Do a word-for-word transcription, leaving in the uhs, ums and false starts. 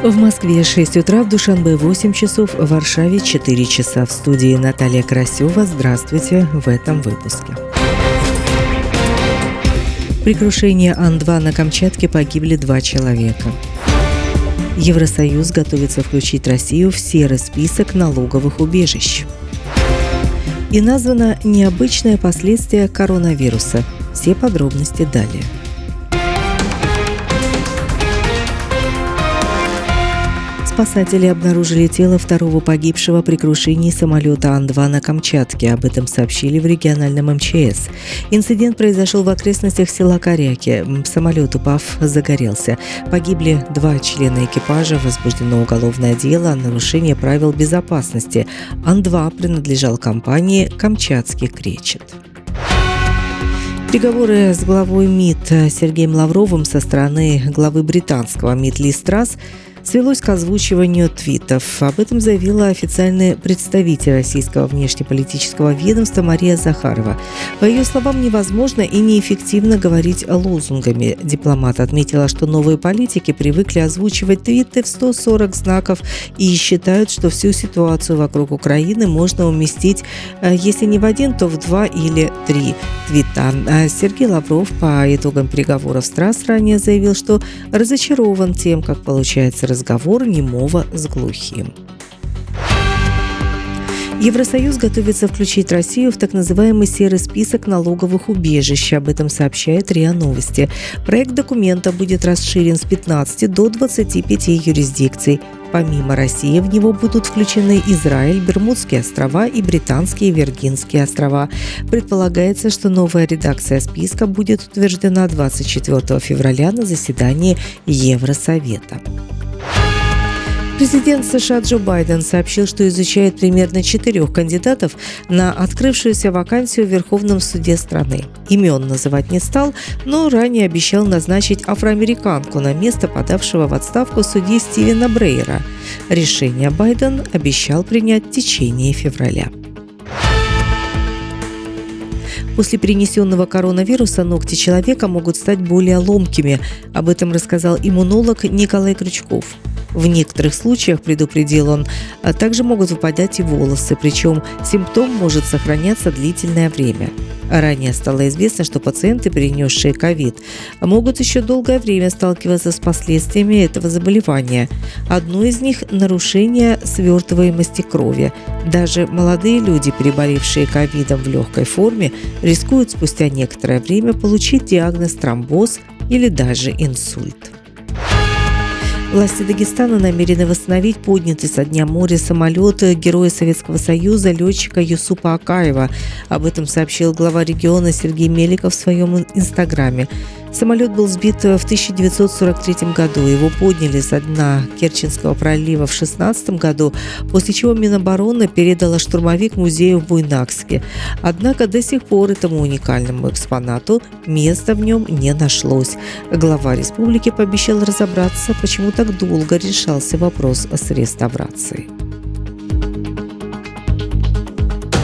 В Москве шесть утра, в Душанбе восемь часов, в Варшаве четыре часа. В студии Наталья Красева. Здравствуйте в этом выпуске. При крушении Ан два на Камчатке погибли два человека. Евросоюз готовится включить Россию в серый список налоговых убежищ. И названо необычное последствие коронавируса. Все подробности далее. Спасатели обнаружили тело второго погибшего при крушении самолета Ан два на Камчатке. Об этом сообщили в региональном эм че эс. Инцидент произошел в окрестностях села Коряки. Самолет, упав, загорелся. Погибли два члена экипажа. Возбуждено уголовное дело о нарушении правил безопасности. Ан два принадлежал компании «Камчатский кречет». Переговоры с главой МИД Сергеем Лавровым со стороны главы британского МИД Ли Страс свелось к озвучиванию твитов. Об этом заявила официальный представитель российского внешнеполитического ведомства Мария Захарова. По ее словам, невозможно и неэффективно говорить лозунгами. Дипломат отметила, что новые политики привыкли озвучивать твиты в сто сорок знаков и считают, что всю ситуацию вокруг Украины можно уместить, если не в один, то в два или три твита. А Сергей Лавров по итогам переговоров с ТРАСС ранее заявил, что разочарован тем, как получается разговор немого с глухим. Евросоюз готовится включить Россию в так называемый серый список налоговых убежищ. Об этом сообщает РИА Новости. Проект документа будет расширен с пятнадцати до двадцати пяти юрисдикций. Помимо России в него будут включены Израиль, Бермудские острова и Британские Виргинские острова. Предполагается, что новая редакция списка будет утверждена двадцать четвёртого февраля на заседании Евросовета. Президент США Джо Байден сообщил, что изучает примерно четырех кандидатов на открывшуюся вакансию в Верховном суде страны. Имен называть не стал, но ранее обещал назначить афроамериканку на место подавшего в отставку судьи Стивена Брейера. Решение Байден обещал принять в течение февраля. После перенесенного коронавируса ногти человека могут стать более ломкими. Об этом рассказал иммунолог Николай Крючков. В некоторых случаях, предупредил он, также могут выпадать и волосы, причем симптом может сохраняться длительное время. Ранее стало известно, что пациенты, перенесшие ковид, могут еще долгое время сталкиваться с последствиями этого заболевания. Одно из них – нарушение свертываемости крови. Даже молодые люди, переболевшие ковидом в легкой форме, рискуют спустя некоторое время получить диагноз тромбоз или даже инсульт. Власти Дагестана намерены восстановить поднятый со дна моря самолет героя Советского Союза летчика Юсупа Акаева. Об этом сообщил глава региона Сергей Меликов в своем инстаграме. Самолет был сбит в тысяча девятьсот сорок третьем году. Его подняли со дна Керченского пролива в шестнадцатом году, после чего Минобороны передала штурмовик музею в Буйнакске. Однако до сих пор этому уникальному экспонату места в нем не нашлось. Глава республики пообещал разобраться, почему так долго решался вопрос с реставрацией.